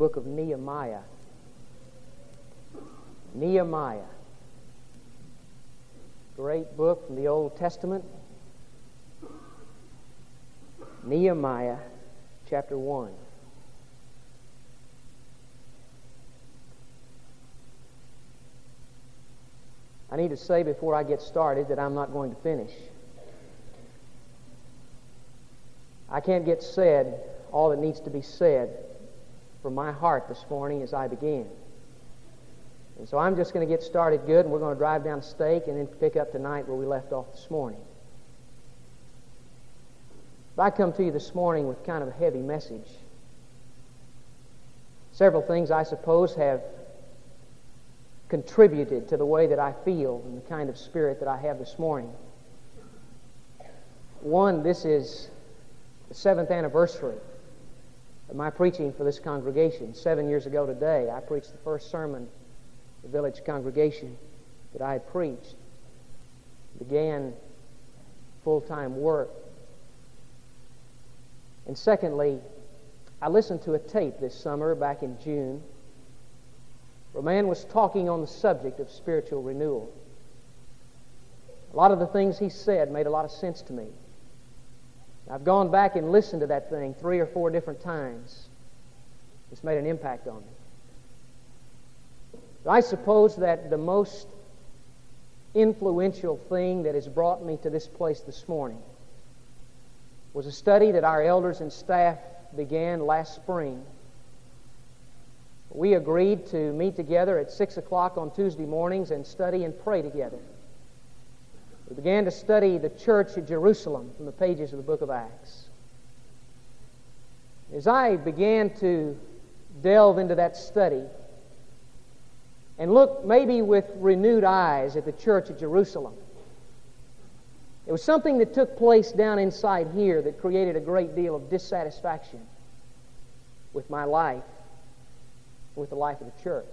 book of Nehemiah. Nehemiah. Great book from the Old Testament. Nehemiah chapter 1. I need to say before I get started that I'm not going to finish. I can't get said all that needs to be said from my heart this morning as I begin. And so I'm just going to get started good, and we're going to drive down to Stake and then pick up tonight where we left off this morning. But I come to you this morning with kind of a heavy message. Several things, I suppose, have contributed to the way that I feel and the kind of spirit that I have this morning. One, this is the 7th anniversary of my preaching for this congregation. 7 years ago today, I preached the first sermon the village congregation that I had preached. Began full-time work. And secondly, I listened to a tape this summer back in June where a man was talking on the subject of spiritual renewal. A lot of the things he said made a lot of sense to me. I've gone back and listened to that thing 3 or 4 different times. It's made an impact on me. I suppose that the most influential thing that has brought me to this place this morning was a study that our elders and staff began last spring. We agreed to meet together at 6 o'clock on Tuesday mornings and study and pray together. We began to study the church at Jerusalem from the pages of the book of Acts. As I began to delve into that study and look maybe with renewed eyes at the church at Jerusalem, it was something that took place down inside here that created a great deal of dissatisfaction with my life, with the life of the church.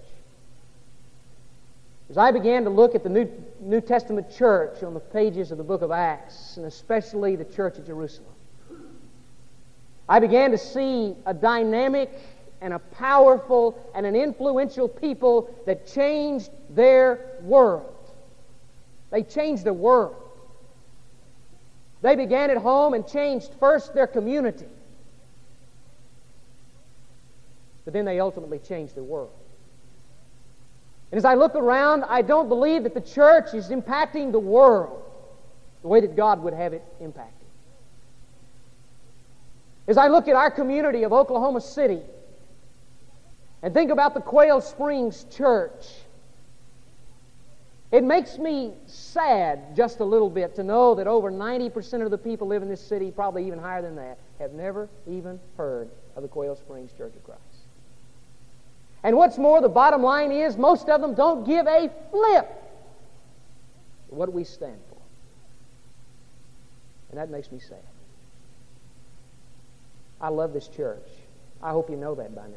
As I began to look at the New Testament church on the pages of the book of Acts, and especially the church at Jerusalem, I began to see a dynamic and a powerful and an influential people that changed their world. They changed the world. They began at home and changed first their community. But then they ultimately changed the world. And as I look around, I don't believe that the church is impacting the world the way that God would have it impacted. As I look at our community of Oklahoma City and think about the Quail Springs Church, it makes me sad just a little bit to know that over 90% of the people live in this city, probably even higher than that, have never even heard of the Quail Springs Church of Christ. And what's more, the bottom line is most of them don't give a flip for what we stand for. And that makes me sad. I love this church. I hope you know that by now.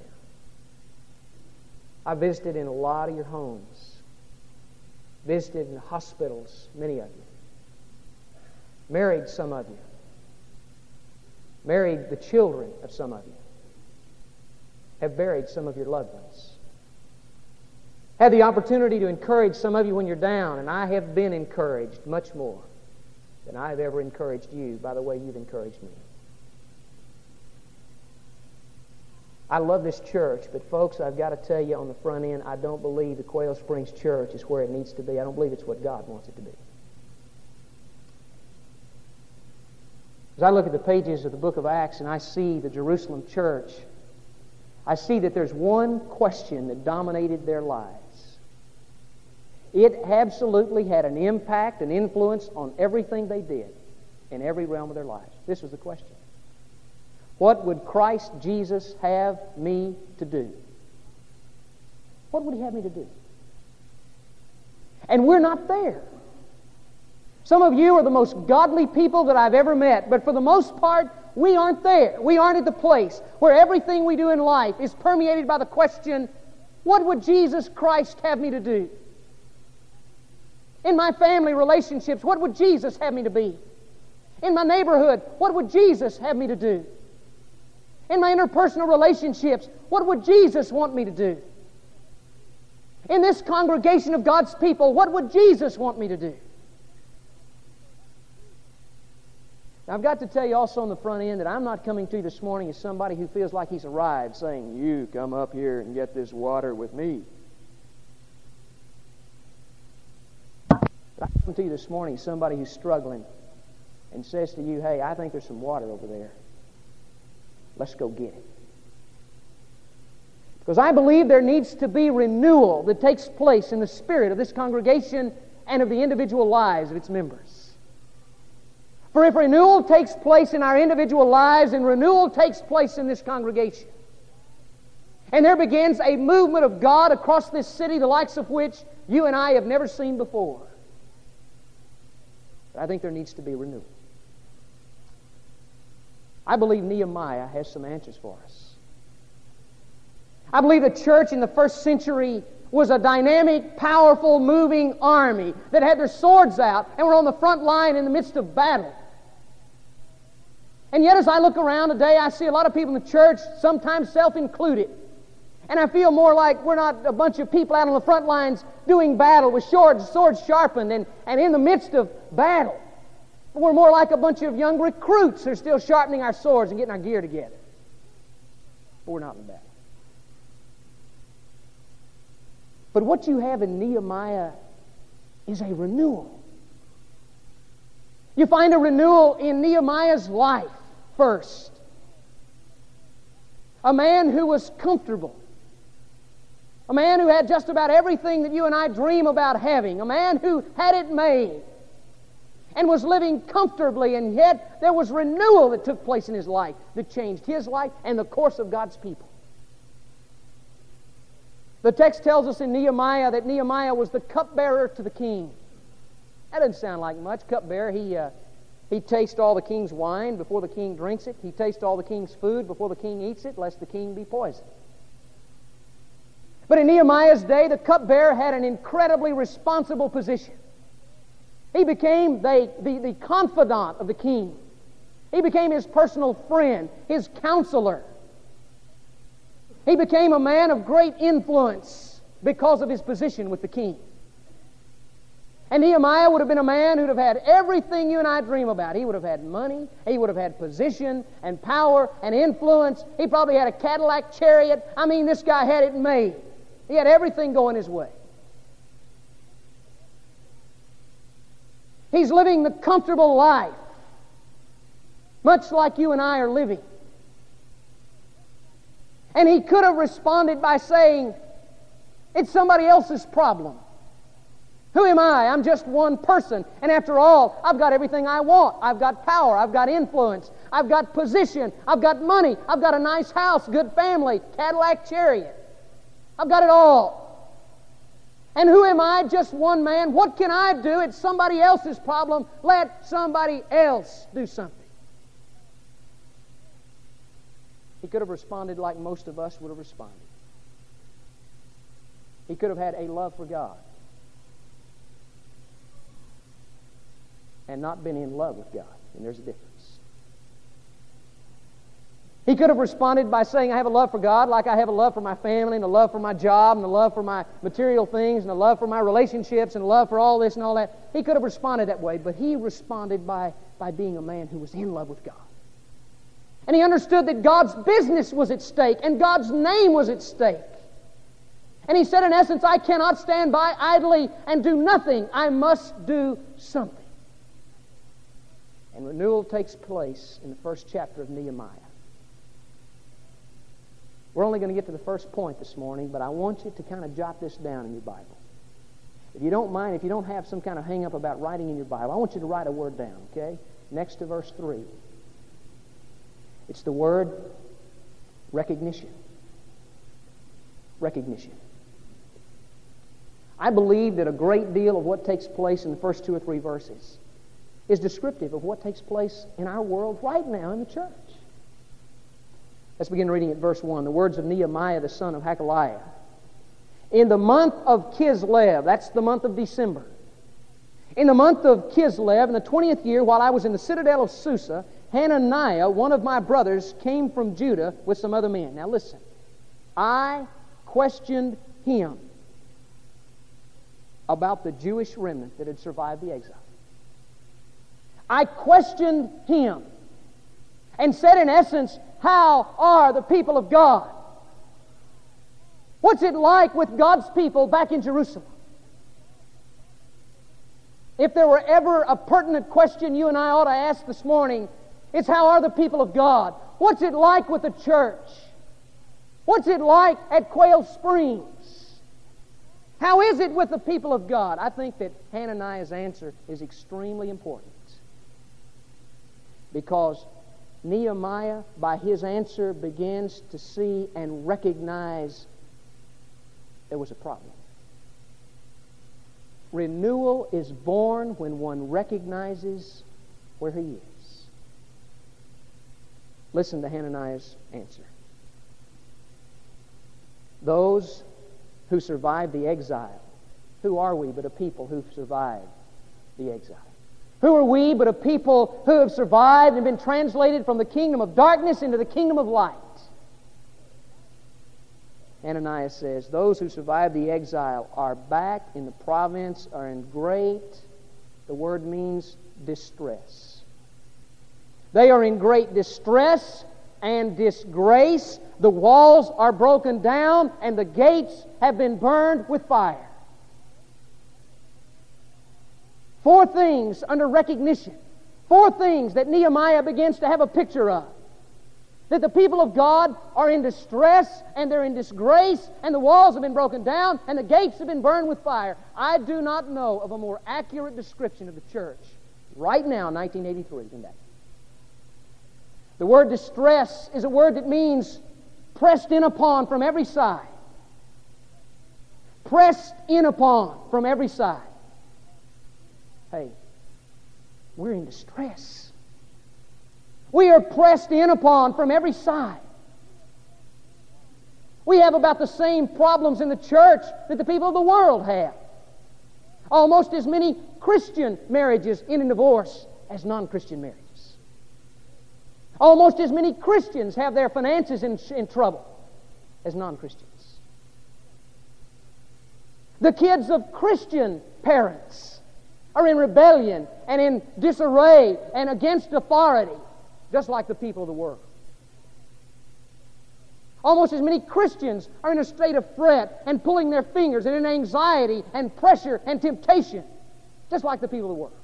I visited in a lot of your homes. Visited in hospitals, many of you. Married some of you. Married the children of some of you. Have buried some of your loved ones. Had the opportunity to encourage some of you when you're down, and I have been encouraged much more than I have ever encouraged you by the way you've encouraged me. I love this church, but folks, I've got to tell you on the front end, I don't believe the Quail Springs Church is where it needs to be. I don't believe it's what God wants it to be. As I look at the pages of the book of Acts and I see the Jerusalem church, I see that there's one question that dominated their lives. It absolutely had an impact, an influence on everything they did in every realm of their lives. This was the question. What would Christ Jesus have me to do? What would He have me to do? And we're not there. Some of you are the most godly people that I've ever met, but for the most part, we aren't there. We aren't at the place where everything we do in life is permeated by the question, what would Jesus Christ have me to do? In my family relationships, what would Jesus have me to be? In my neighborhood, what would Jesus have me to do? In my interpersonal relationships, what would Jesus want me to do? In this congregation of God's people, what would Jesus want me to do? Now, I've got to tell you also on the front end that I'm not coming to you this morning as somebody who feels like he's arrived, saying, you come up here and get this water with me. I come to you this morning as somebody who's struggling and says to you, hey, I think there's some water over there. Let's go get it. Because I believe there needs to be renewal that takes place in the spirit of this congregation and of the individual lives of its members. For if renewal takes place in our individual lives and renewal takes place in this congregation, and there begins a movement of God across this city, the likes of which you and I have never seen before, I think there needs to be renewal. I believe Nehemiah has some answers for us. I believe the church in the first century was a dynamic, powerful, moving army that had their swords out and were on the front line in the midst of battle. And yet as I look around today, I see a lot of people in the church, sometimes self-included. And I feel more like we're not a bunch of people out on the front lines doing battle with swords sharpened and in the midst of battle. We're more like a bunch of young recruits who are still sharpening our swords and getting our gear together. But we're not in battle. But what you have in Nehemiah is a renewal. You find a renewal in Nehemiah's life first. A man who was comfortable. A man who had just about everything that you and I dream about having. A man who had it made and was living comfortably, and yet there was renewal that took place in his life that changed his life and the course of God's people. The text tells us in Nehemiah that Nehemiah was the cupbearer to the king. That doesn't sound like much. Cupbearer, he tastes all the king's wine before the king drinks it. He tastes all the king's food before the king eats it, lest the king be poisoned. But in Nehemiah's day, the cupbearer had an incredibly responsible position. He became the confidant of the king. He became his personal friend, his counselor. He became a man of great influence because of his position with the king. And Nehemiah would have been a man who'd have had everything you and I dream about. He would have had money, he would have had position and power and influence. He probably had a Cadillac chariot. I mean, this guy had it made. He had everything going his way. He's living the comfortable life, much like you and I are living. And he could have responded by saying, it's somebody else's problem. Who am I? I'm just one person. And after all, I've got everything I want. I've got power. I've got influence. I've got position. I've got money. I've got a nice house, good family, Cadillac chariot. I've got it all. And who am I? Just one man. What can I do? It's somebody else's problem. Let somebody else do something. He could have responded like most of us would have responded. He could have had a love for God and not been in love with God. And there's a difference. He could have responded by saying, I have a love for God like I have a love for my family and a love for my job and a love for my material things and a love for my relationships and a love for all this and all that. He could have responded that way, but he responded by being a man who was in love with God. And he understood that God's business was at stake and God's name was at stake. And he said, in essence, I cannot stand by idly and do nothing. I must do something. And renewal takes place in the first chapter of Nehemiah. We're only going to get to the first point this morning, but I want you to kind of jot this down in your Bible. If you don't mind, if you don't have some kind of hang-up about writing in your Bible, I want you to write a word down, okay? Next to verse 3. It's the word recognition. Recognition. I believe that a great deal of what takes place in the first 2 or 3 verses is descriptive of what takes place in our world right now in the church. Let's begin reading at verse 1. The words of Nehemiah, the son of Hakaliah. In the month of Kislev, that's the month of December. In the month of Kislev, in the 20th year, while I was in the citadel of Susa, Hananiah, one of my brothers, came from Judah with some other men. Now listen, I questioned him about the Jewish remnant that had survived the exile. I questioned him and said, in essence, how are the people of God? What's it like with God's people back in Jerusalem? If there were ever a pertinent question you and I ought to ask this morning, it's how are the people of God? What's it like with the church? What's it like at Quail Springs? How is it with the people of God? I think that Hananiah's answer is extremely important, because Nehemiah, by his answer, begins to see and recognize there was a problem. Renewal is born when one recognizes where he is. Listen to Hananiah's answer. Those who survived the exile, who are we but a people who've survived the exile? Who are we but a people who have survived and been translated from the kingdom of darkness into the kingdom of light? Hananiah says, those who survived the exile are back in the province, are in great, the word means distress. They are in great distress and disgrace. The walls are broken down and the gates have been burned with fire. 4 things under recognition. 4 things that Nehemiah begins to have a picture of. That the people of God are in distress and they're in disgrace and the walls have been broken down and the gates have been burned with fire. I do not know of a more accurate description of the church right now in 1983 than that. The word distress is a word that means pressed in upon from every side. Pressed in upon from every side. Hey, we're in distress. We are pressed in upon from every side. We have about the same problems in the church that the people of the world have. Almost as many Christian marriages in divorce as non-Christian marriages. Almost as many Christians have their finances in trouble as non-Christians. The kids of Christian parents are in rebellion and in disarray and against authority, just like the people of the world. Almost as many Christians are in a state of fret and pulling their fingers and in anxiety and pressure and temptation, just like the people of the world.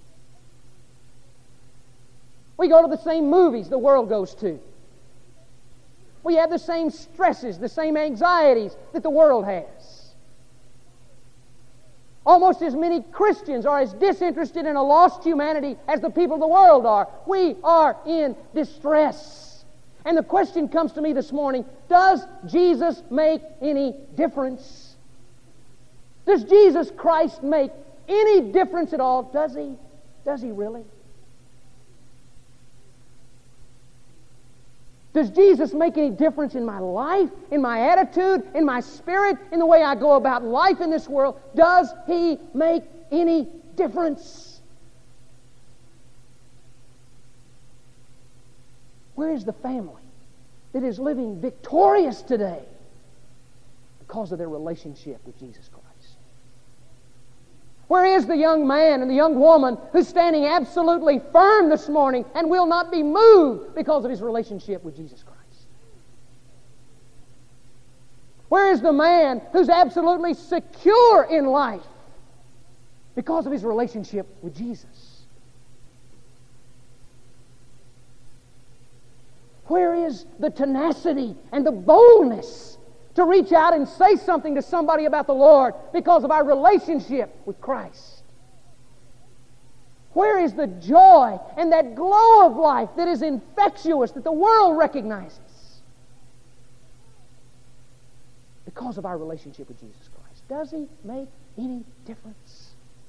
We go to the same movies the world goes to. We have the same stresses, the same anxieties that the world has. Almost as many Christians are as disinterested in a lost humanity as the people of the world are. We are in distress. And the question comes to me this morning, does Jesus make any difference? Does Jesus Christ make any difference at all? Does he? Does he really? Does Jesus make any difference in my life, in my attitude, in my spirit, in the way I go about life in this world? Does he make any difference? Where is the family that is living victorious today because of their relationship with Jesus Christ? Where is the young man and the young woman who's standing absolutely firm this morning and will not be moved because of his relationship with Jesus Christ? Where is the man who's absolutely secure in life because of his relationship with Jesus? Where is the tenacity and the boldness to reach out and say something to somebody about the Lord because of our relationship with Christ? Where is the joy and that glow of life that is infectious, that the world recognizes because of our relationship with Jesus Christ? Does he make any difference?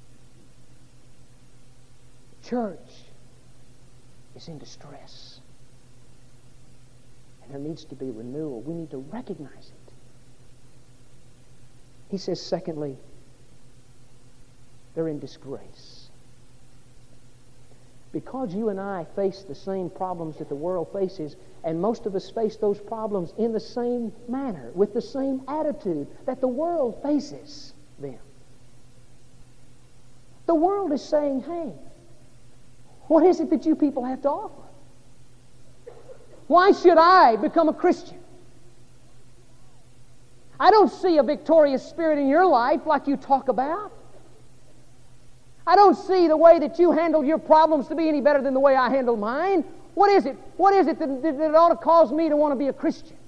The church is in distress. And there needs to be renewal. We need to recognize it. He says, secondly, they're in disgrace. because you and I face the same problems that the world faces, and most of us face those problems in the same manner, with the same attitude that the world faces them. The world is saying, hey, what is it that you people have to offer? Why should I become a Christian? I don't see a victorious spirit in your life like you talk about. I don't see the way that you handle your problems to be any better than the way I handle mine. What is it? What is it that ought to cause me to want to be a Christian?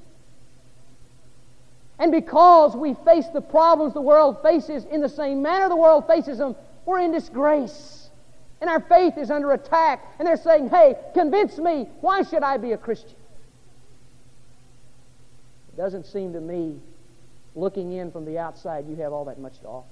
And because we face the problems the world faces in the same manner the world faces them, we're in disgrace. And our faith is under attack. And they're saying, hey, convince me, why should I be a Christian? It doesn't seem to me, looking in from the outside, you have all that much to offer.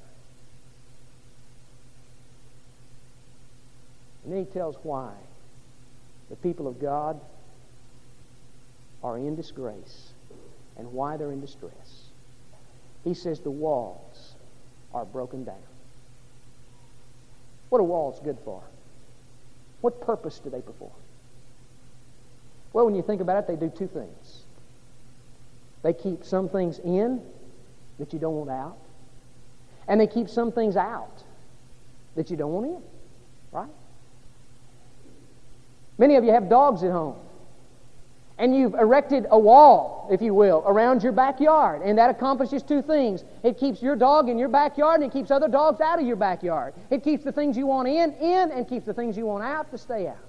And then he tells why the people of God are in disgrace and why they're in distress. He says the walls are broken down. What are walls good for? What purpose do they perform? Well, when you think about it, they do two things. They keep some things in that you don't want out, and they keep some things out that you don't want in. Right? Many of you have dogs at home, and you've erected a wall, if you will, around your backyard, and that accomplishes two things. It keeps your dog in your backyard, and it keeps other dogs out of your backyard. It keeps the things you want in, and keeps the things you want out to stay out.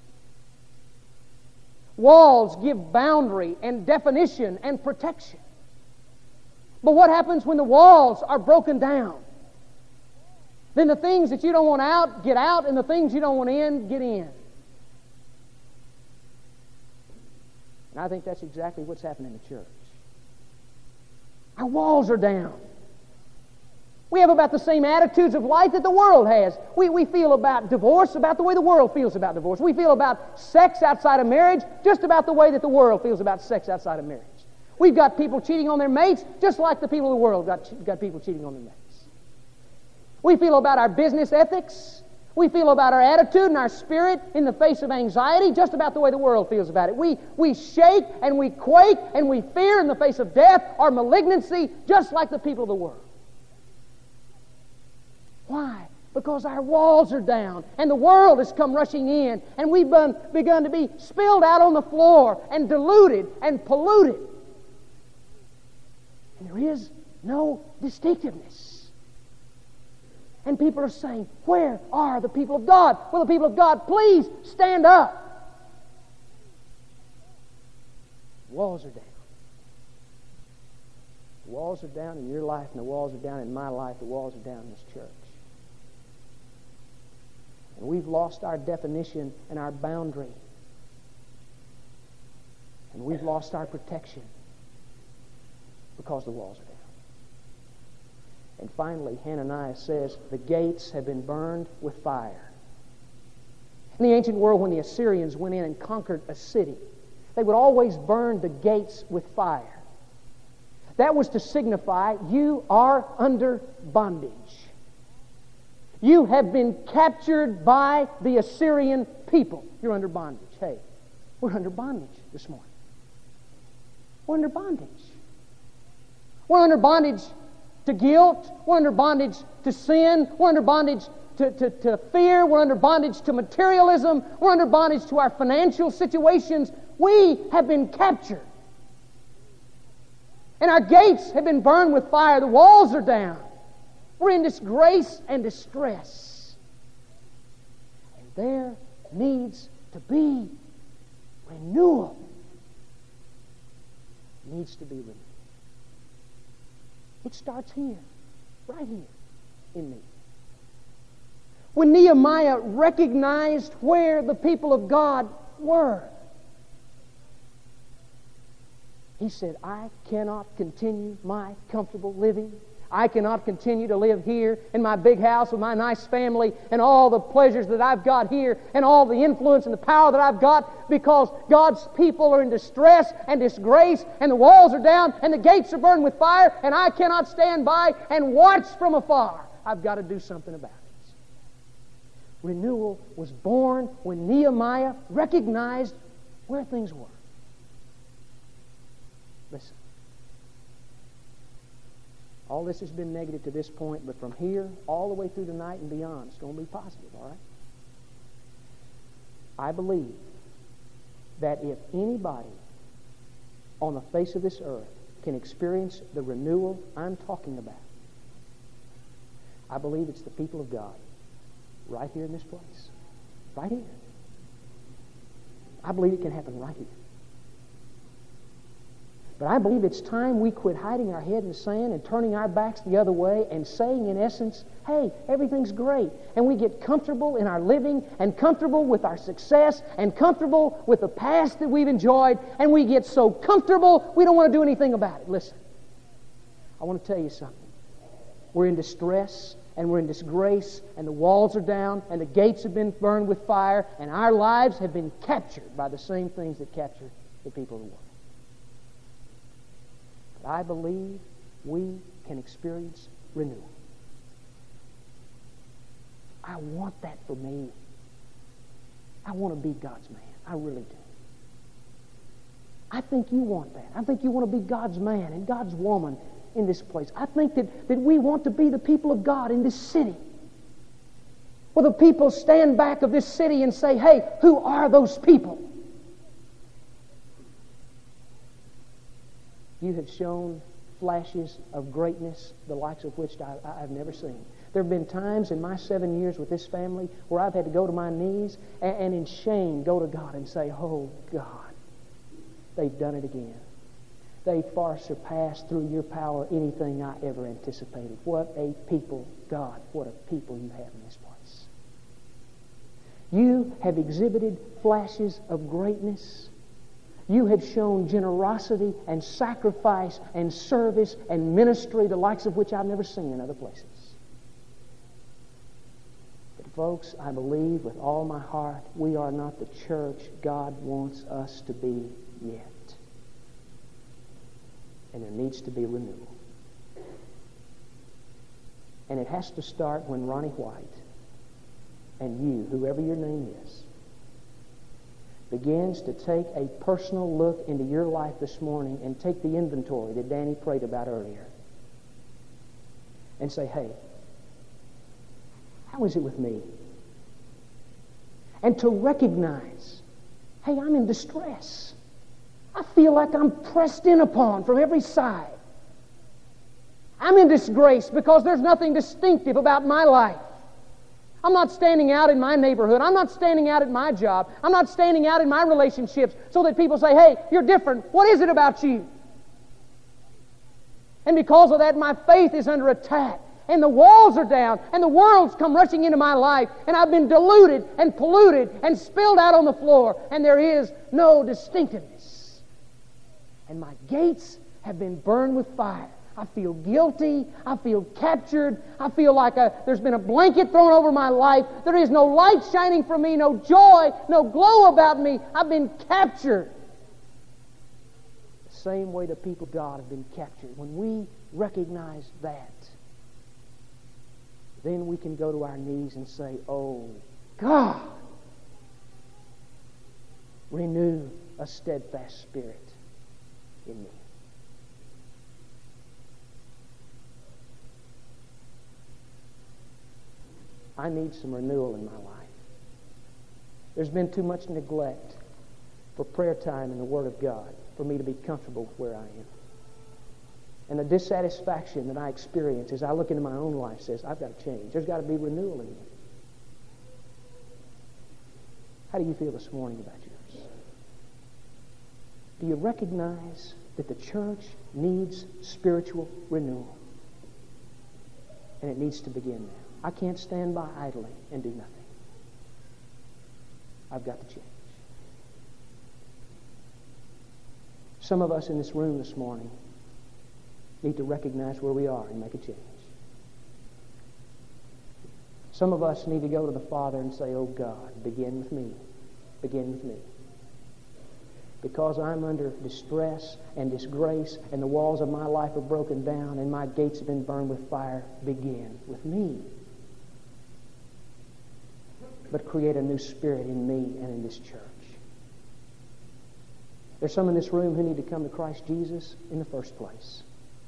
Walls give boundary and definition and protection. But what happens when the walls are broken down? Then the things that you don't want out, get out, and the things you don't want in, get in. And I think that's exactly what's happening in the church. Our walls are down. We have about the same attitudes of life that the world has. We feel about divorce about the way the world feels about divorce. We feel about sex outside of marriage just about the way that the world feels about sex outside of marriage. We've got people cheating on their mates just like the people of the world got people cheating on their mates. We feel about our business ethics. We feel about our attitude and our spirit in the face of anxiety just about the way the world feels about it. We shake and we quake and we fear in the face of death or malignancy just like the people of the world. Why? Because our walls are down and the world has come rushing in and we've begun to be spilled out on the floor and diluted and polluted. And there is no distinctiveness. And people are saying, where are the people of God? Well, the people of God, please stand up. The walls are down. The walls are down in your life, and the walls are down in my life. The walls are down in this church. And we've lost our definition and our boundary. And we've lost our protection because the walls are down. And finally, Hananiah says, the gates have been burned with fire. In the ancient world, when the Assyrians went in and conquered a city, they would always burn the gates with fire. That was to signify you are under bondage. You have been captured by the Assyrian people. You're under bondage. Hey, we're under bondage this morning. We're under bondage. We're under bondage to guilt. We're under bondage to sin. We're under bondage to fear. We're under bondage to materialism. We're under bondage to our financial situations. We have been captured. And our gates have been burned with fire. The walls are down. We're in disgrace and distress. And there needs to be renewal. It needs to be renewed. It starts here, right here, in me. When Nehemiah recognized where the people of God were, he said, I cannot continue my comfortable living. I cannot continue to live here in my big house with my nice family and all the pleasures that I've got here and all the influence and the power that I've got, because God's people are in distress and disgrace and the walls are down and the gates are burned with fire, and I cannot stand by and watch from afar. I've got to do something about it. Renewal was born when Nehemiah recognized where things were. Listen. All this has been negative to this point, but from here all the way through the night and beyond, it's going to be positive, all right? I believe that if anybody on the face of this earth can experience the renewal I'm talking about, I believe it's the people of God right here in this place. Right here. I believe it can happen right here. But I believe it's time we quit hiding our head in the sand and turning our backs the other way and saying, in essence, hey, everything's great. And we get comfortable in our living and comfortable with our success and comfortable with the past that we've enjoyed, and we get so comfortable we don't want to do anything about it. Listen, I want to tell you something. We're in distress and we're in disgrace, and the walls are down and the gates have been burned with fire, and our lives have been captured by the same things that captured the people of the world. I believe we can experience renewal. I want that for me. I want to be God's man. I really do. I think you want that. I think you want to be God's man and God's woman in this place. I think that we want to be the people of God in this city. Well, the people stand back of this city and say, hey, who are those people? You have shown flashes of greatness, the likes of which I've never seen. There have been times in my 7 years with this family where I've had to go to my knees and in shame go to God and say, oh, God, they've done it again. They far surpassed through your power anything I ever anticipated. What a people, God, what a people you have in this place. You have exhibited flashes of greatness. You have shown generosity and sacrifice and service and ministry, the likes of which I've never seen in other places. But folks, I believe with all my heart we are not the church God wants us to be yet. And there needs to be renewal. And it has to start when Ronnie White and you, whoever your name is, begins to take a personal look into your life this morning and take the inventory that Danny prayed about earlier and say, hey, how is it with me? And to recognize, hey, I'm in distress. I feel like I'm pressed in upon from every side. I'm in disgrace because there's nothing distinctive about my life. I'm not standing out in my neighborhood. I'm not standing out at my job. I'm not standing out in my relationships so that people say, hey, you're different. What is it about you? And because of that, my faith is under attack. And the walls are down. And the world's come rushing into my life. And I've been diluted and polluted and spilled out on the floor. And there is no distinctiveness. And my gates have been burned with fire. I feel guilty. I feel captured. I feel like there's been a blanket thrown over my life. There is no light shining from me, no joy, no glow about me. I've been captured. The same way the people of God have been captured. When we recognize that, then we can go to our knees and say, oh, God, renew a steadfast spirit in me. I need some renewal in my life. There's been too much neglect for prayer time and the Word of God for me to be comfortable with where I am. And the dissatisfaction that I experience as I look into my own life says, I've got to change. There's got to be renewal in me. How do you feel this morning about yours? Do you recognize that the church needs spiritual renewal? And it needs to begin now. I can't stand by idly and do nothing. I've got to change. Some of us in this room this morning need to recognize where we are and make a change. Some of us need to go to the Father and say, oh God, begin with me. Begin with me. Because I'm under distress and disgrace and the walls of my life are broken down and my gates have been burned with fire, begin with me. but create a new spirit in me and in this church. There's some in this room who need to come to Christ Jesus in the first place.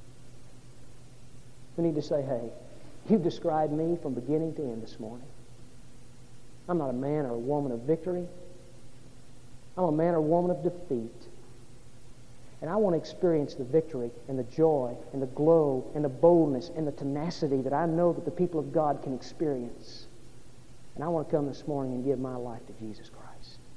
Who need to say, hey, you've described me from beginning to end this morning. I'm not a man or a woman of victory. I'm a man or woman of defeat. And I want to experience the victory and the joy and the glow and the boldness and the tenacity that I know that the people of God can experience. And I want to come this morning and give my life to Jesus Christ.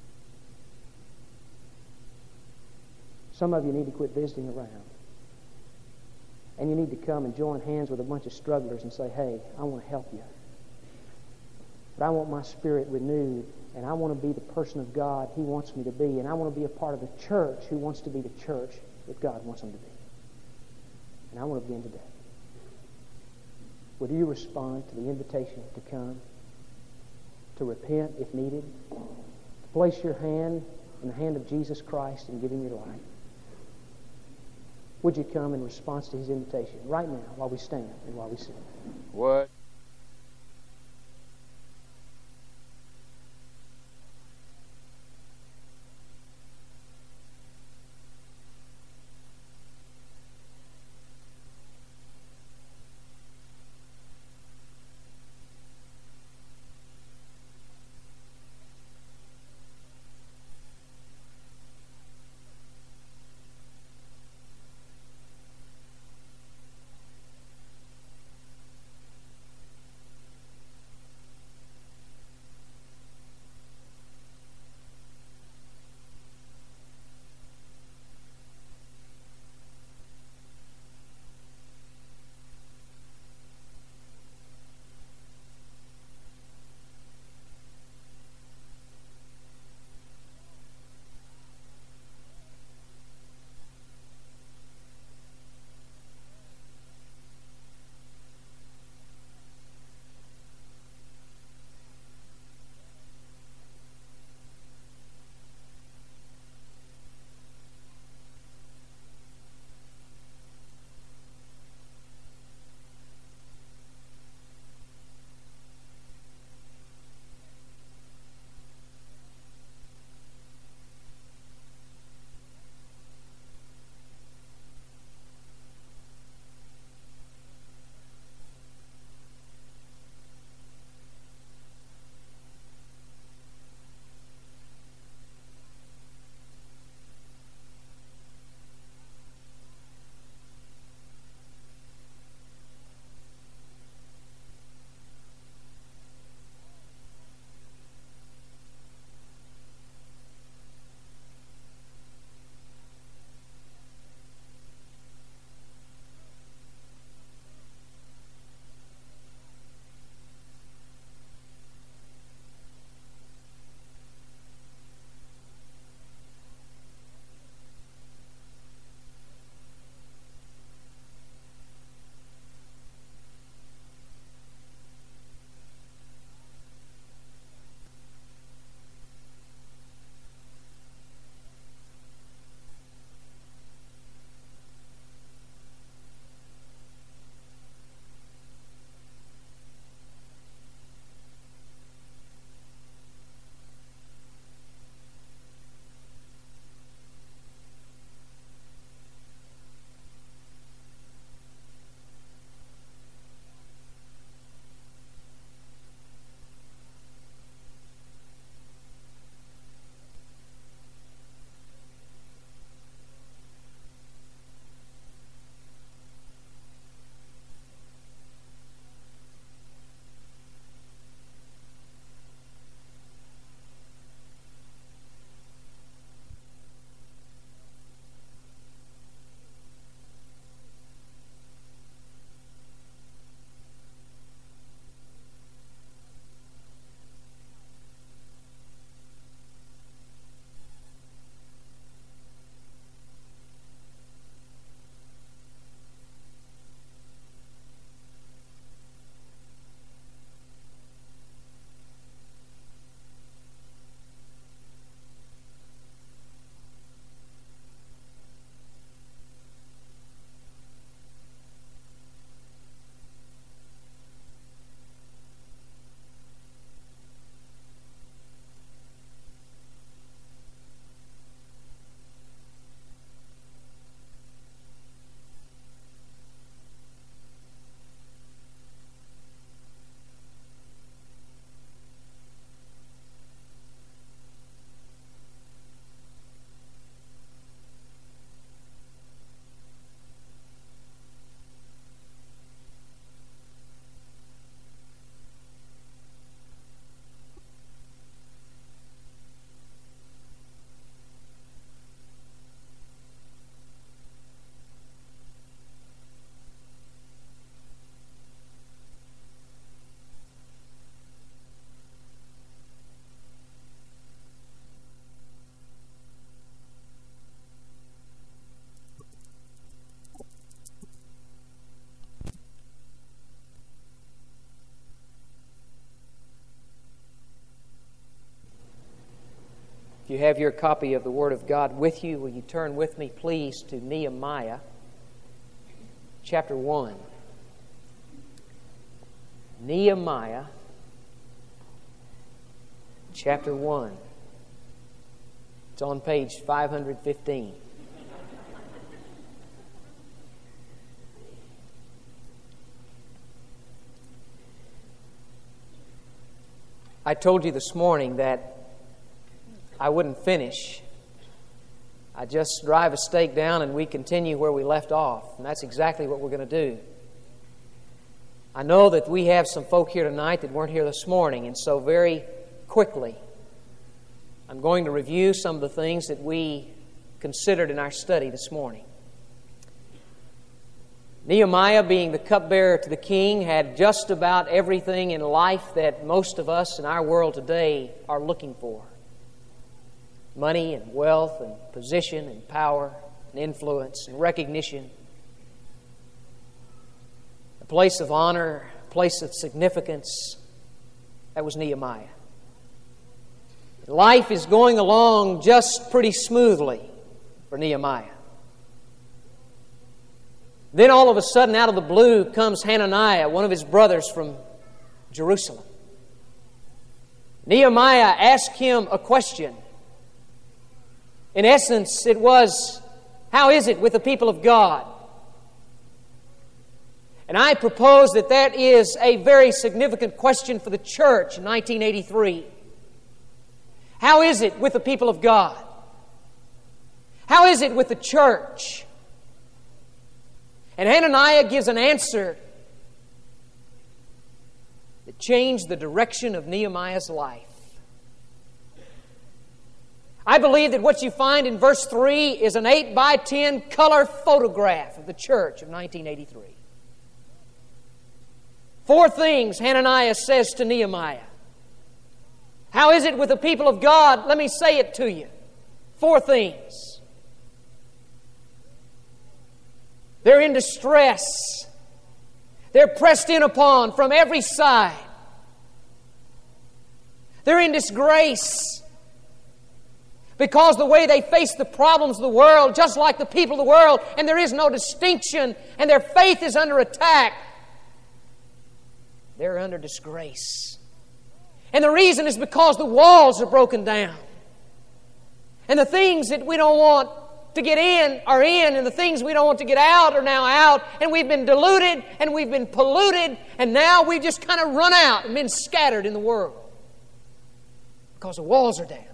Some of you need to quit visiting around. And you need to come and join hands with a bunch of strugglers and say, hey, I want to help you. But I want my spirit renewed, and I want to be the person of God He wants me to be, and I want to be a part of the church who wants to be the church that God wants them to be. And I want to begin today. Would you respond to the invitation to come, to repent if needed, to place your hand in the hand of Jesus Christ and give Him your life? Would you come in response to His invitation right now while we stand and while we sing? What? you have your copy of the Word of God with you, will you turn with me, please, to Nehemiah chapter 1. Nehemiah chapter 1. It's on page 515. I told you this morning that I wouldn't finish. I just drive a stake down and we continue where we left off. And that's exactly what we're going to do. I know that we have some folk here tonight that weren't here this morning, and so very quickly I'm going to review some of the things that we considered in our study this morning. Nehemiah, being the cupbearer to the king, had just about everything in life that most of us in our world today are looking for. Money and wealth and position and power and influence and recognition. A place of honor, a place of significance. That was Nehemiah. Life is going along just pretty smoothly for Nehemiah. Then all of a sudden, out of the blue, comes Hananiah, one of his brothers from Jerusalem. Nehemiah asked him a question. In essence, it was, how is it with the people of God? And I propose that that is a very significant question for the church in 1983. How is it with the people of God? How is it with the church? And Hananiah gives an answer that changed the direction of Nehemiah's life. I believe that what you find in verse 3 is an 8 by 10 color photograph of the church of 1983. 4 things Hananiah says to Nehemiah. How is it with the people of God? Let me say it to you. 4 things. They're in distress. They're pressed in upon from every side. They're in disgrace because the way they face the problems of the world, just like the people of the world, and there is no distinction, and their faith is under attack. They're under disgrace. And the reason is because the walls are broken down. And the things that we don't want to get in are in, and the things we don't want to get out are now out, and we've been diluted, and we've been polluted, and now we've just kind of run out and been scattered in the world because the walls are down.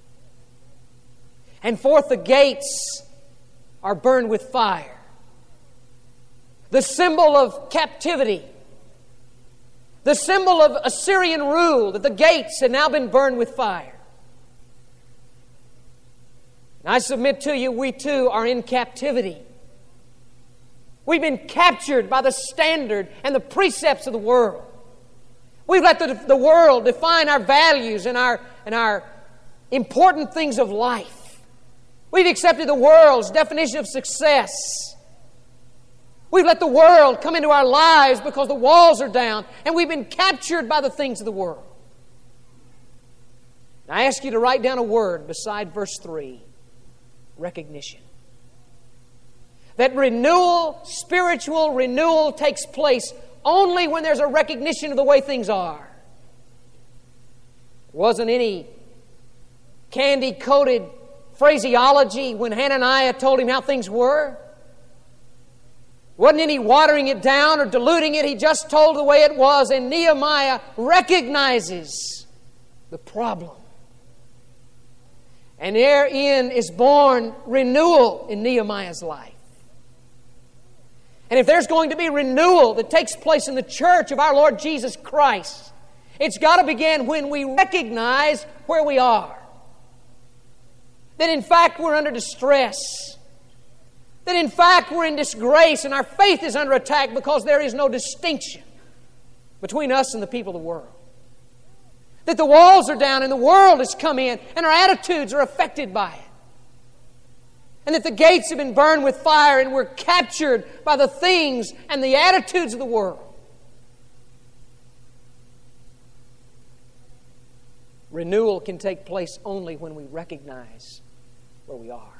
And 4th, the gates are burned with fire. The symbol of captivity, the symbol of Assyrian rule, that the gates had now been burned with fire. I submit to you, we too are in captivity. We've been captured by the standard and the precepts of the world. We've let the world define our values and our important things of life. We've accepted the world's definition of success. We've let the world come into our lives because the walls are down, and we've been captured by the things of the world. Now, I ask you to write down a word beside verse 3. Recognition. That renewal, spiritual renewal, takes place only when there's a recognition of the way things are. There wasn't any candy-coated phraseology when Hananiah told him how things were. Wasn't any watering it down or diluting it. He just told the way it was, and Nehemiah recognizes the problem. And therein is born renewal in Nehemiah's life. And if there's going to be renewal that takes place in the church of our Lord Jesus Christ, it's got to begin when we recognize where we are. That in fact we're under distress. That in fact we're in disgrace and our faith is under attack because there is no distinction between us and the people of the world. That the walls are down and the world has come in and our attitudes are affected by it. And that the gates have been burned with fire and we're captured by the things and the attitudes of the world. Renewal can take place only when we recognize where we are.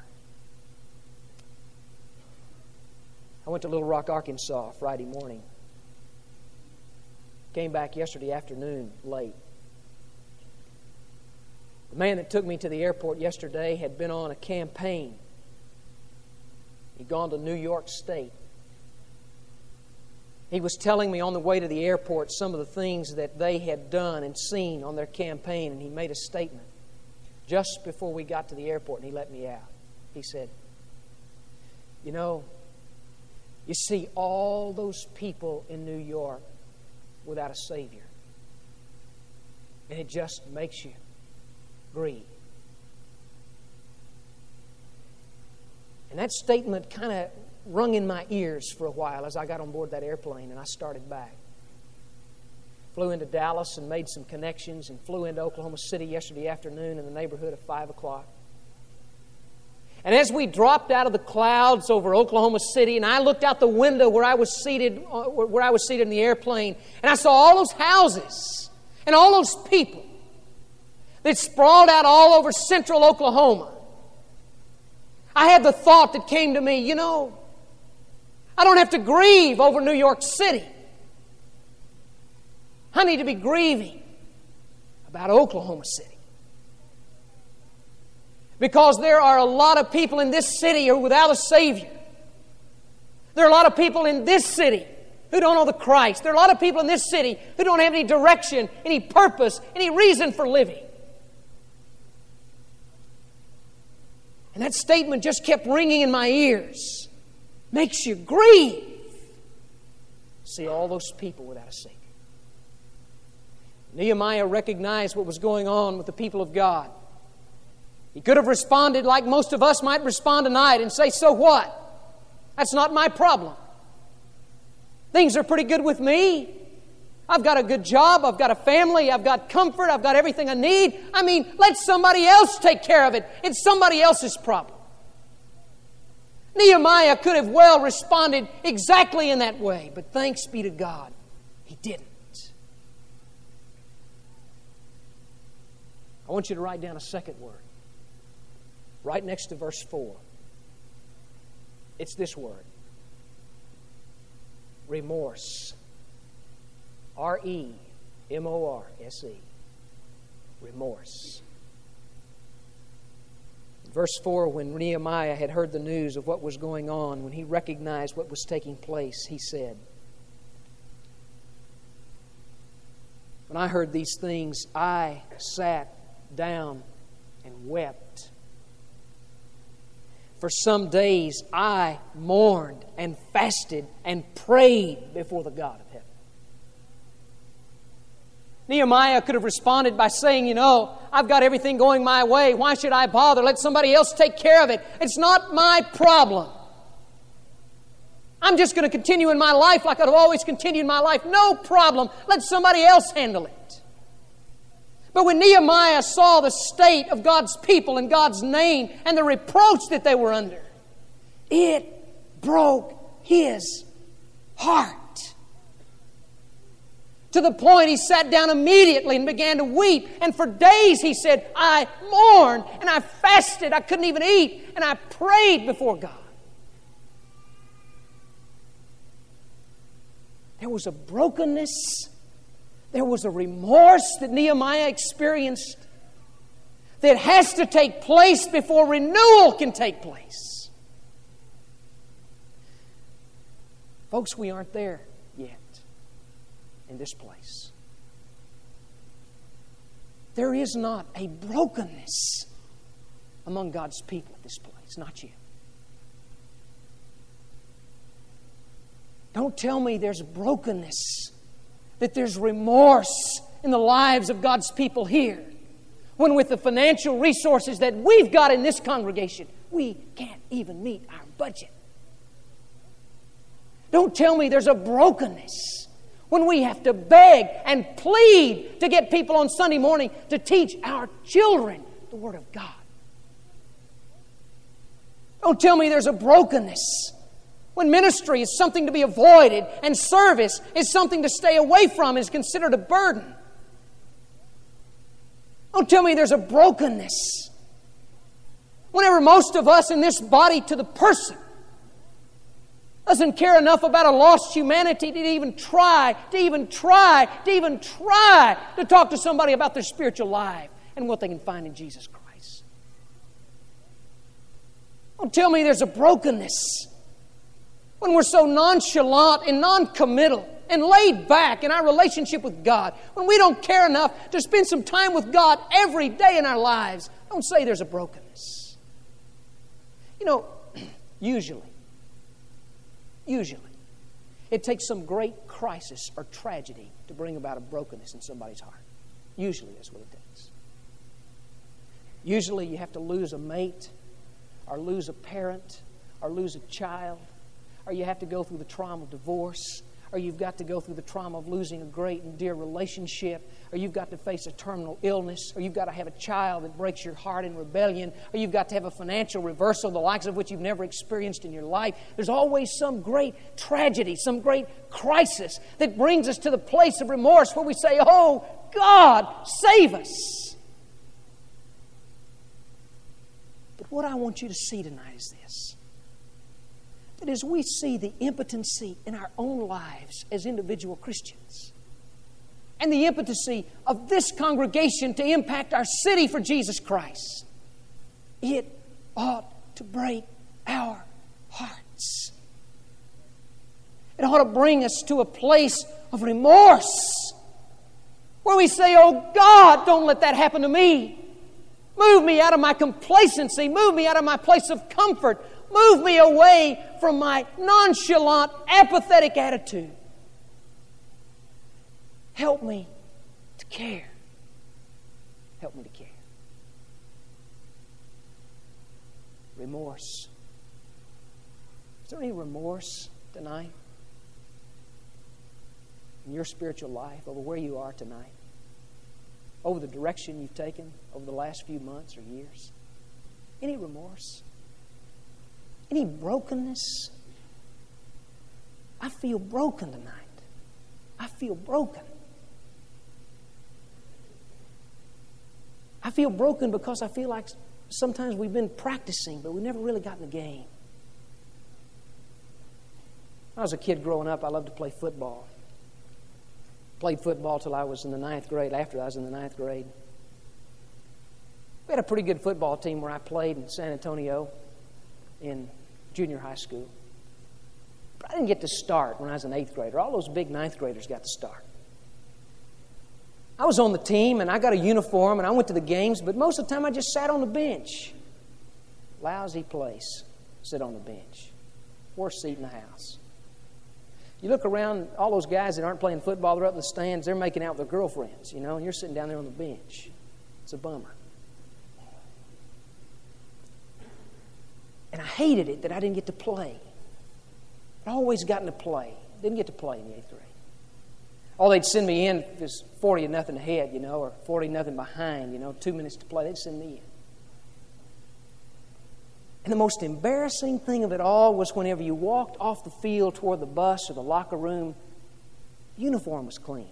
I went to Little Rock, Arkansas Friday morning. Came back yesterday afternoon late. The man that took me to the airport yesterday had been on a campaign. He'd gone to New York State. He was telling me on the way to the airport some of the things that they had done and seen on their campaign, and he made a statement just before we got to the airport, and he let me out. He said, "You know, you see all those people in New York without a Savior, and it just makes you grieve." And that statement kind of rung in my ears for a while as I got on board that airplane and I started back. Flew into Dallas and made some connections and flew into Oklahoma City yesterday afternoon in the neighborhood of 5 o'clock. And as we dropped out of the clouds over Oklahoma City, and I looked out the window where I was seated in the airplane, and I saw all those houses and all those people that sprawled out all over central Oklahoma. I had the thought that came to me, you know, I don't have to grieve over New York City. I need to be grieving about Oklahoma City. Because there are a lot of people in this city who are without a Savior. There are a lot of people in this city who don't know the Christ. There are a lot of people in this city who don't have any direction, any purpose, any reason for living. And that statement just kept ringing in my ears. Makes you grieve. See all those people without a Savior. Nehemiah recognized what was going on with the people of God. He could have responded like most of us might respond tonight and say, "So what? That's not my problem. Things are pretty good with me. I've got a good job. I've got a family. I've got comfort. I've got everything I need. I mean, let somebody else take care of it. It's somebody else's problem." Nehemiah could have well responded exactly in that way, but thanks be to God, he didn't. I want you to write down a second word right next to verse 4. It's this word: remorse. R-E-M-O-R-S-E. Remorse. Verse 4, when Nehemiah had heard the news of what was going on, when he recognized what was taking place, he said, "When I heard these things, I sat down and wept. For some days I mourned and fasted and prayed before the God of heaven." Nehemiah could have responded by saying, "You know, I've got everything going my way. Why should I bother? Let somebody else take care of it. It's not my problem. I'm just going to continue in my life like I've always continued in my life. No problem. Let somebody else handle it." But when Nehemiah saw the state of God's people and God's name and the reproach that they were under, it broke his heart. To the point he sat down immediately and began to weep. And for days, he said, "I mourned and I fasted. I couldn't even eat. And I prayed before God." There was a brokenness. There was a remorse that Nehemiah experienced that has to take place before renewal can take place. Folks, we aren't there yet in this place. There is not a brokenness among God's people at this place. Not yet. Don't tell me there's brokenness, that there's remorse in the lives of God's people here, when with the financial resources that we've got in this congregation, we can't even meet our budget. Don't tell me there's a brokenness when we have to beg and plead to get people on Sunday morning to teach our children the Word of God. Don't tell me there's a brokenness when ministry is something to be avoided and service is something to stay away from and is considered a burden. Don't tell me there's a brokenness. Whenever most of us in this body to the person doesn't care enough about a lost humanity to even try to talk to somebody about their spiritual life and what they can find in Jesus Christ. Don't tell me there's a brokenness when we're so nonchalant and non-committal and laid back in our relationship with God, when we don't care enough to spend some time with God every day in our lives. Don't say there's a brokenness. You know, usually, it takes some great crisis or tragedy to bring about a brokenness in somebody's heart. Usually that's what it takes. Usually you have to lose a mate, or lose a parent, or lose a child, or you have to go through the trauma of divorce, or you've got to go through the trauma of losing a great and dear relationship, or you've got to face a terminal illness, or you've got to have a child that breaks your heart in rebellion, or you've got to have a financial reversal, the likes of which you've never experienced in your life. There's always some great tragedy, some great crisis that brings us to the place of remorse where we say, "Oh, God, save us." But what I want you to see tonight is this: that as we see the impotency in our own lives as individual Christians, and the impotency of this congregation to impact our city for Jesus Christ, it ought to break our hearts. It ought to bring us to a place of remorse where we say, "Oh God, don't let that happen to me. Move me out of my complacency. Move me out of my place of comfort. Move me away from my nonchalant, apathetic attitude. Help me to care. Help me to care." Remorse. Is there any remorse tonight in your spiritual life over where you are tonight? Over the direction you've taken over the last few months or years? Any remorse? Any brokenness? I feel broken tonight. I feel broken. I feel broken because I feel like sometimes we've been practicing, but we've never really gotten the game. When I was a kid growing up, I loved to play football. Played football till I was in the 9th grade, after I was in the 9th grade. We had a pretty good football team where I played in San Antonio in junior high school. But I didn't get to start when I was an 8th grader. All those big 9th graders got to start. I was on the team and I got a uniform and I went to the games, but most of the time I just sat on the bench. Lousy place. Sit on the bench. Worst seat in the house. You look around, all those guys that aren't playing football, they're up in the stands, they're making out with their girlfriends, you know, and you're sitting down there on the bench. It's a bummer. And I hated it that I didn't get to play. I'd always gotten to play. Didn't get to play in the 8th grade. Oh, they'd send me in if it was 40-0 ahead, you know, or 40-0 behind, you know, 2 minutes to play. They'd send me in. And the most embarrassing thing of it all was whenever you walked off the field toward the bus or the locker room, the uniform was clean.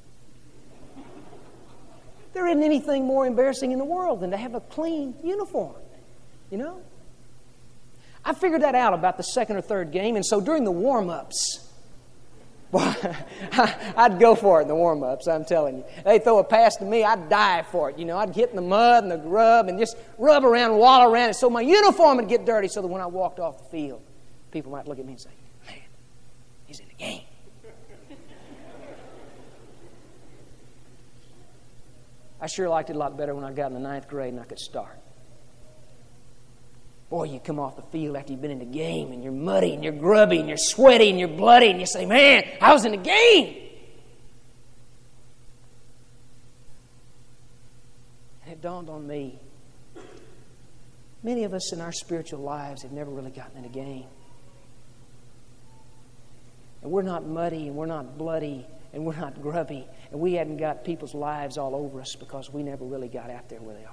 There isn't anything more embarrassing in the world than to have a clean uniform, you know? I figured that out about the 2nd or 3rd game, and so during the warm-ups, boy, I'd go for it in the warm-ups, I'm telling you. They'd throw a pass to me, I'd dive for it. You know, I'd get in the mud and the grub and just rub around and wallow around it so my uniform would get dirty so that when I walked off the field, people might look at me and say, "Man, he's in the game." I sure liked it a lot better when I got in the 9th grade and I could start. Boy, you come off the field after you've been in the game and you're muddy and you're grubby and you're sweaty and you're bloody and you say, "Man, I was in the game." And it dawned on me, many of us in our spiritual lives have never really gotten in the game. And we're not muddy and we're not bloody and we're not grubby and we hadn't got people's lives all over us because we never really got out there where they are.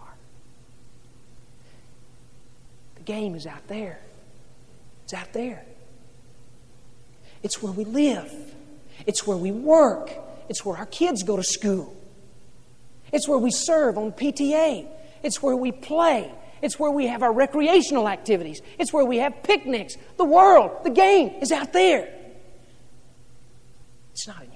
The game is out there. It's out there. It's where we live. It's where we work. It's where our kids go to school. It's where we serve on PTA. It's where we play. It's where we have our recreational activities. It's where we have picnics. The world, the game is out there. It's not in here.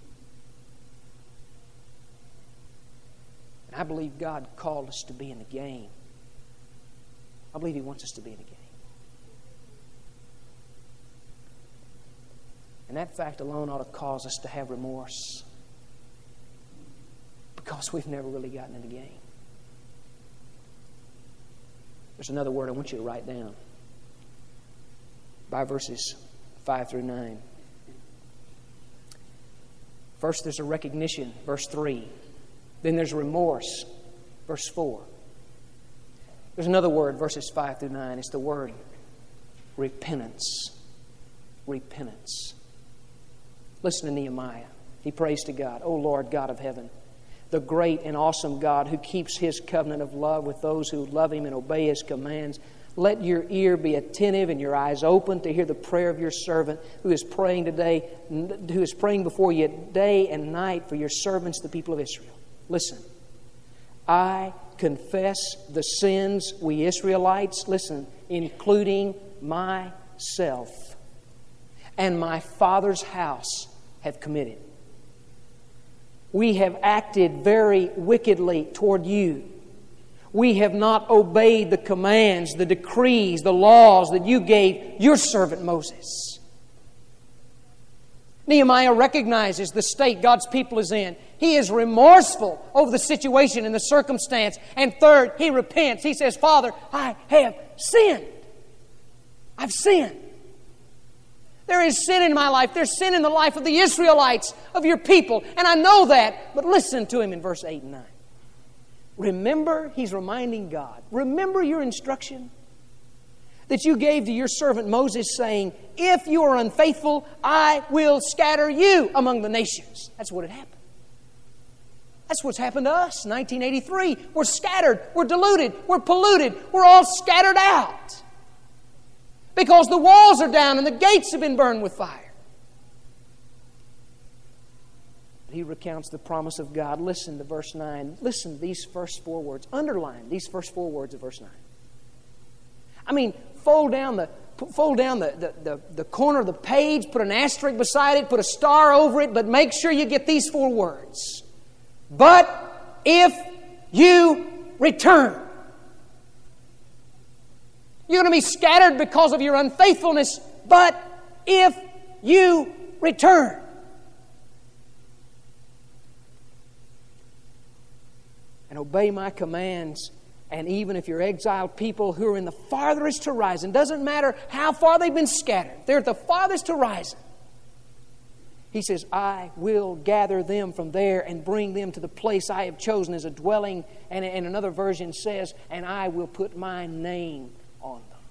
And I believe God called us to be in the game. I believe He wants us to be in the game. And that fact alone ought to cause us to have remorse, because we've never really gotten in the game. There's another word I want you to write down by verses 5 through 9. First, there's a recognition, verse 3. Then there's remorse, verse 4. There's another word, verses 5 through 9. It's the word repentance. Repentance. Listen to Nehemiah. He prays to God, O Lord God of heaven, the great and awesome God who keeps His covenant of love with those who love Him and obey His commands. Let your ear be attentive and your eyes open to hear the prayer of your servant who is praying today, who is praying before you day and night for your servants, the people of Israel. Listen, I confess the sins we Israelites, listen, including myself and my father's house have committed. We have acted very wickedly toward you. We have not obeyed the commands, the decrees, the laws that you gave your servant Moses. Nehemiah recognizes the state God's people is in. He is remorseful over the situation and the circumstance. And third, he repents. He says, Father, I have sinned. I've sinned. There is sin in my life. There's sin in the life of the Israelites, of your people. And I know that. But listen to him in verse 8 and 9. Remember, he's reminding God, remember your instruction that you gave to your servant Moses, saying, if you are unfaithful, I will scatter you among the nations. That's what had happened. That's what's happened to us in 1983. We're scattered, we're diluted, we're polluted, we're all scattered out. Because the walls are down and the gates have been burned with fire. He recounts the promise of God. Listen to verse 9. Listen to these first 4 words. Underline these first 4 words of verse 9. I mean, fold down the corner of the page, put an asterisk beside it, put a star over it, but make sure you get these 4 words. But if you return. You're going to be scattered because of your unfaithfulness, but if you return. And obey my commands, and even if you're exiled people who are in the farthest horizon, doesn't matter how far they've been scattered, they're at the farthest horizon. He says, I will gather them from there and bring them to the place I have chosen as a dwelling. And another version says, and I will put my name on them.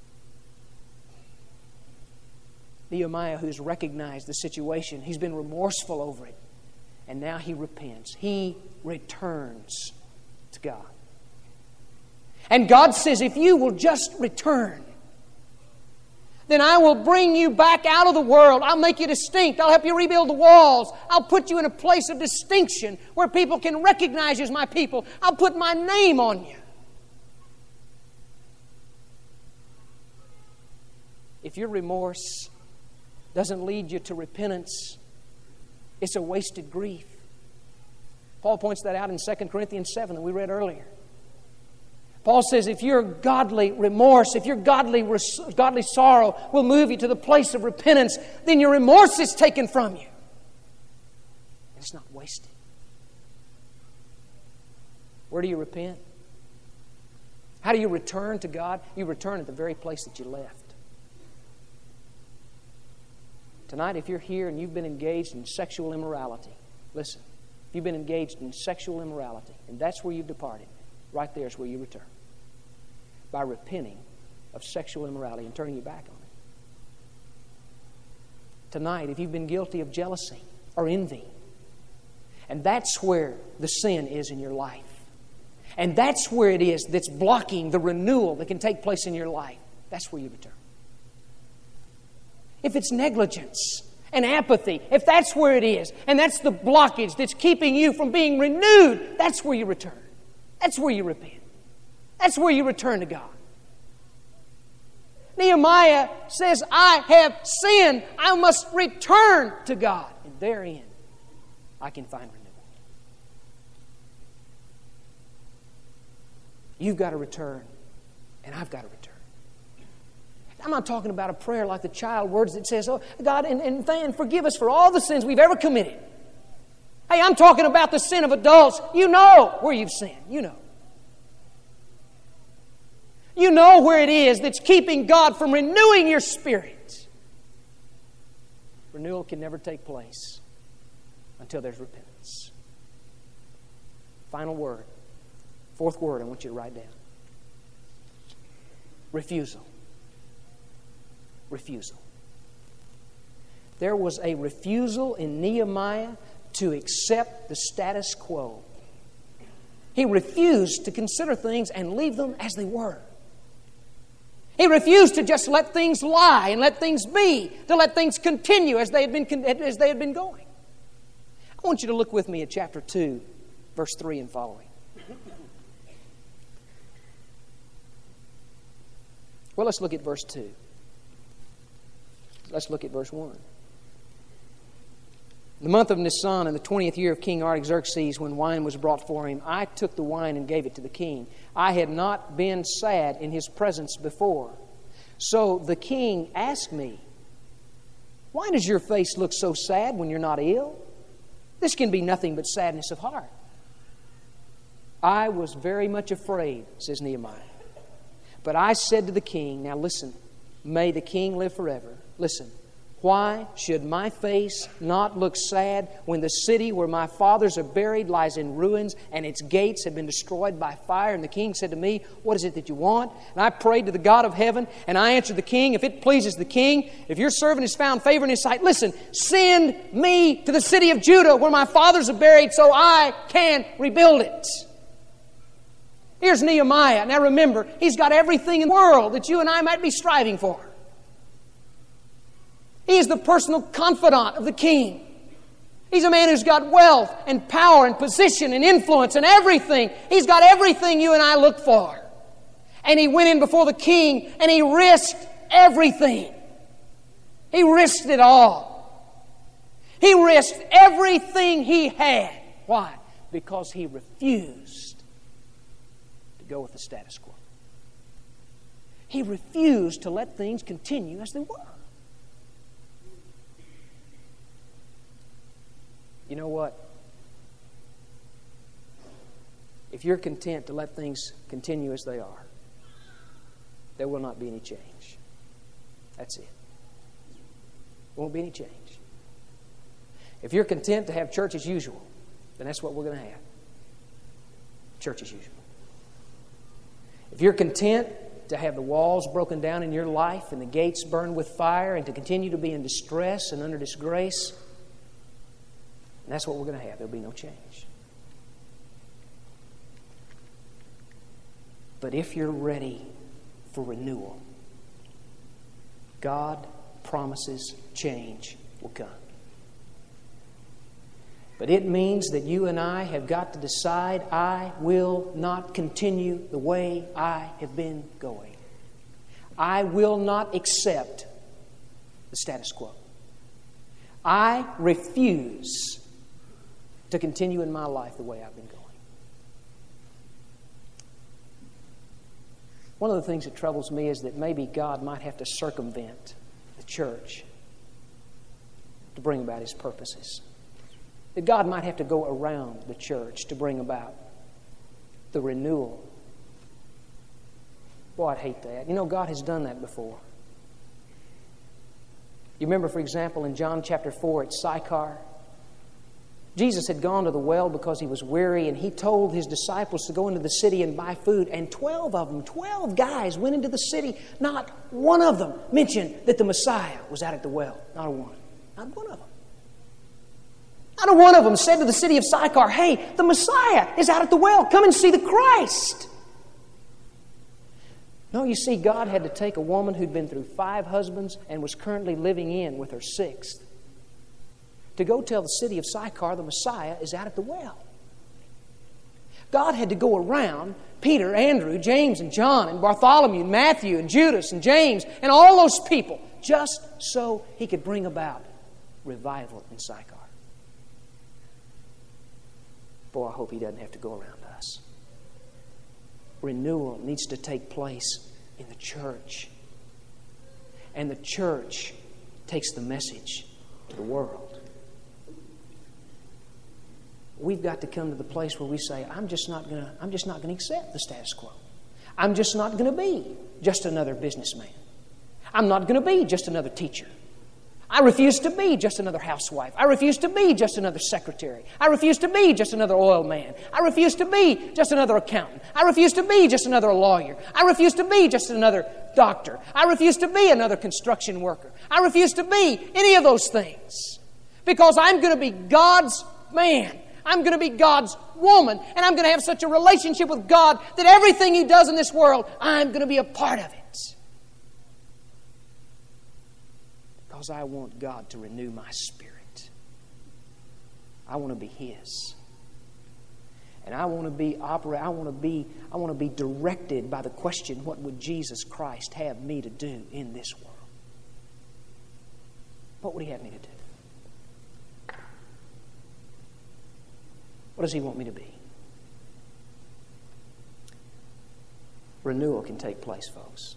Nehemiah, who's recognized the situation, he's been remorseful over it. And now he repents. He returns to God. And God says, if you will just return, then I will bring you back out of the world. I'll make you distinct. I'll help you rebuild the walls. I'll put you in a place of distinction where people can recognize you as my people. I'll put my name on you. If your remorse doesn't lead you to repentance, it's a wasted grief. Paul points that out in 2 Corinthians 7 that we read earlier. Paul says if your godly remorse, if your godly sorrow will move you to the place of repentance, then your remorse is taken from you. It's not wasted. Where do you repent? How do you return to God? You return at the very place that you left. Tonight, if you're here and you've been engaged in sexual immorality, listen, if you've been engaged in sexual immorality, and that's where you've departed, right there is where you return. By repenting of sexual immorality and turning your back on it. Tonight, if you've been guilty of jealousy or envy, and that's where the sin is in your life, and that's where it is that's blocking the renewal that can take place in your life, that's where you return. If it's negligence and apathy, if that's where it is, and that's the blockage that's keeping you from being renewed, that's where you return. That's where you repent. That's where you return to God. Nehemiah says, I have sinned. I must return to God. And therein, I can find renewal. You've got to return, and I've got to return. I'm not talking about a prayer like the child words that says, oh, God, and forgive us for all the sins we've ever committed. Hey, I'm talking about the sin of adults. You know where you've sinned. You know. You know where it is that's keeping God from renewing your spirit. Renewal can never take place until there's repentance. Final word. Fourth word I want you to write down. Refusal. Refusal. There was a refusal in Nehemiah to accept the status quo. He refused to consider things and leave them as they were. He refused to just let things lie and let things be, to let things continue as they had been going. I want you to look with me at chapter 2, verse 3 and following. Well, let's look at verse 2. Let's look at verse 1. In the month of Nisan, in the 20th year of King Artaxerxes, when wine was brought for him, I took the wine and gave it to the king. I had not been sad in his presence before. So the king asked me, why does your face look so sad when you're not ill? This can be nothing but sadness of heart. I was very much afraid, says Nehemiah. But I said to the king, now listen, may the king live forever. Listen, why should my face not look sad when the city where my fathers are buried lies in ruins and its gates have been destroyed by fire? And the king said to me, what is it that you want? And I prayed to the God of heaven, and I answered the king, if it pleases the king, if your servant has found favor in his sight, listen, send me to the city of Judah where my fathers are buried so I can rebuild it. Here's Nehemiah. Now remember, he's got everything in the world that you and I might be striving for. He is the personal confidant of the king. He's a man who's got wealth and power and position and influence and everything. He's got everything you and I look for. And he went in before the king and he risked everything. He risked it all. He risked everything he had. Why? Because he refused to go with the status quo. He refused to let things continue as they were. You know what? If you're content to let things continue as they are, there will not be any change. That's it. There won't be any change. If you're content to have church as usual, then that's what we're going to have. Church as usual. If you're content to have the walls broken down in your life and the gates burned with fire and to continue to be in distress and under disgrace, and that's what we're going to have. There'll be no change. But if you're ready for renewal, God promises change will come. But it means that you and I have got to decide, I will not continue the way I have been going. I will not accept the status quo. I refuse to continue in my life the way I've been going. One of the things that troubles me is that maybe God might have to circumvent the church to bring about His purposes. That God might have to go around the church to bring about the renewal. Boy, I'd hate that. You know, God has done that before. You remember, for example, in John chapter 4 at Sychar, Jesus had gone to the well because he was weary, and he told his disciples to go into the city and buy food. And 12 of them, 12 guys went into the city. Not one of them mentioned that the Messiah was out at the well. Not a one. Not one of them. Not a one of them said to the city of Sychar, hey, the Messiah is out at the well. Come and see the Christ. No, you see, God had to take a woman who'd been through 5 husbands and was currently living in with her 6th to go tell the city of Sychar the Messiah is out at the well. God had to go around Peter, Andrew, James, and John, and Bartholomew, and Matthew, and Judas, and James, and all those people, just so He could bring about revival in Sychar. Boy, I hope He doesn't have to go around us. Renewal needs to take place in the church. And the church takes the message to the world. We've got to come to the place where we say, I'm just not going to accept the status quo. I'm just not going to be just another businessman. I'm not going to be just another teacher. I refuse to be just another housewife. I refuse to be just another secretary. I refuse to be just another oil man. I refuse to be just another accountant. I refuse to be just another lawyer. I refuse to be just another doctor. I refuse to be another construction worker. I refuse to be any of those things. Because I'm going to be God's man. I'm going to be God's woman. And I'm going to have such a relationship with God that everything He does in this world, I'm going to be a part of it. Because I want God to renew my spirit. I want to be His. And I want to be directed by the question, what would Jesus Christ have me to do in this world? What would He have me to do? What does He want me to be? Renewal can take place, folks.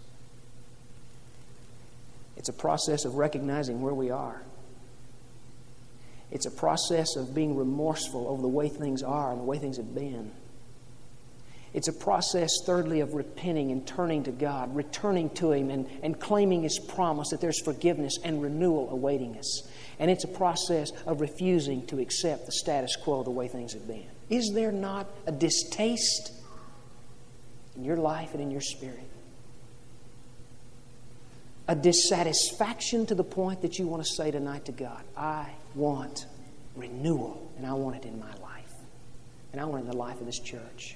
It's a process of recognizing where we are. It's a process of being remorseful over the way things are and the way things have been. It's a process, thirdly, of repenting and turning to God, returning to Him and claiming His promise that there's forgiveness and renewal awaiting us. And it's a process of refusing to accept the status quo the way things have been. Is there not a distaste in your life and in your spirit? A dissatisfaction to the point that you want to say tonight to God, I want renewal, and I want it in my life. And I want it in the life of this church.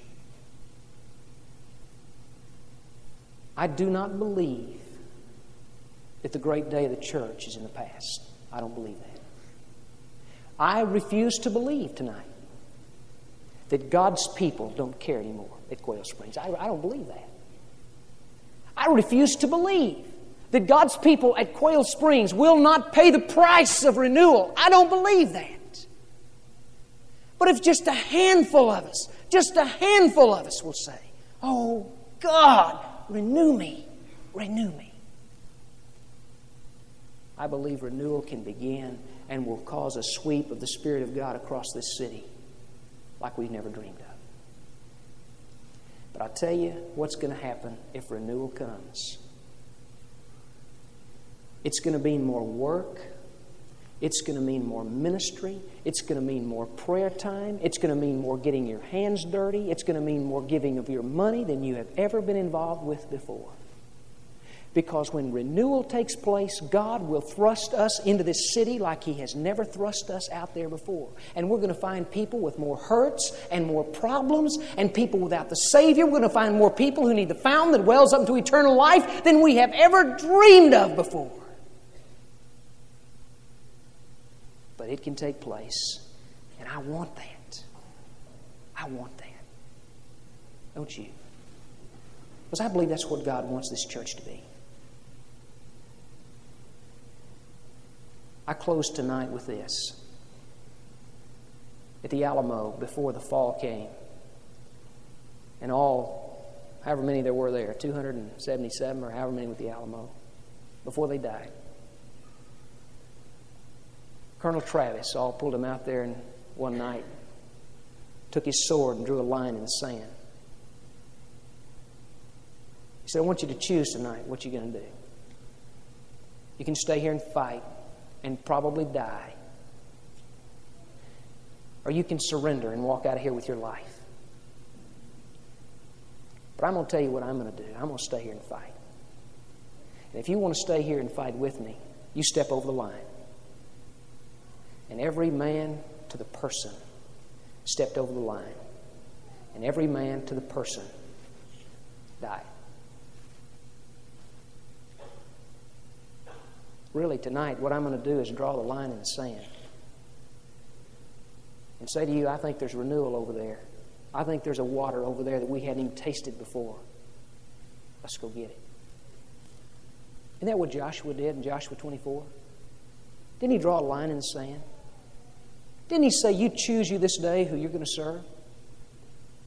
I do not believe that the great day of the church is in the past. I don't believe that. I refuse to believe tonight that God's people don't care anymore at Quail Springs. I don't believe that. I refuse to believe that God's people at Quail Springs will not pay the price of renewal. I don't believe that. But if just a handful of us will say, oh God, renew me, renew me. I believe renewal can begin and will cause a sweep of the Spirit of God across this city like we've never dreamed of. But I'll tell you what's going to happen if renewal comes. It's going to mean more work. It's going to mean more ministry. It's going to mean more prayer time. It's going to mean more getting your hands dirty. It's going to mean more giving of your money than you have ever been involved with before. Because when renewal takes place, God will thrust us into this city like He has never thrust us out there before. And we're going to find people with more hurts and more problems and people without the Savior. We're going to find more people who need the fountain that wells up into eternal life than we have ever dreamed of before. But it can take place. And I want that. I want that. Don't you? Because I believe that's what God wants this church to be. I close tonight with this. At the Alamo, before the fall came, and however many there were there, 277 or however many with the Alamo, before they died, Colonel Travis all pulled him out there one night, took his sword and drew a line in the sand. He said, I want you to choose tonight what you're going to do. You can stay here and fight and probably die. Or you can surrender and walk out of here with your life. But I'm going to tell you what I'm going to do. I'm going to stay here and fight. And if you want to stay here and fight with me, you step over the line. And every man to the person stepped over the line. And every man to the person died. Really, tonight, what I'm going to do is draw the line in the sand. and say to you, I think there's renewal over there. I think there's a water over there that we hadn't even tasted before. Let's go get it. Isn't that what Joshua did in Joshua 24? Didn't he draw a line in the sand? Didn't he say, you choose you this day who you're going to serve?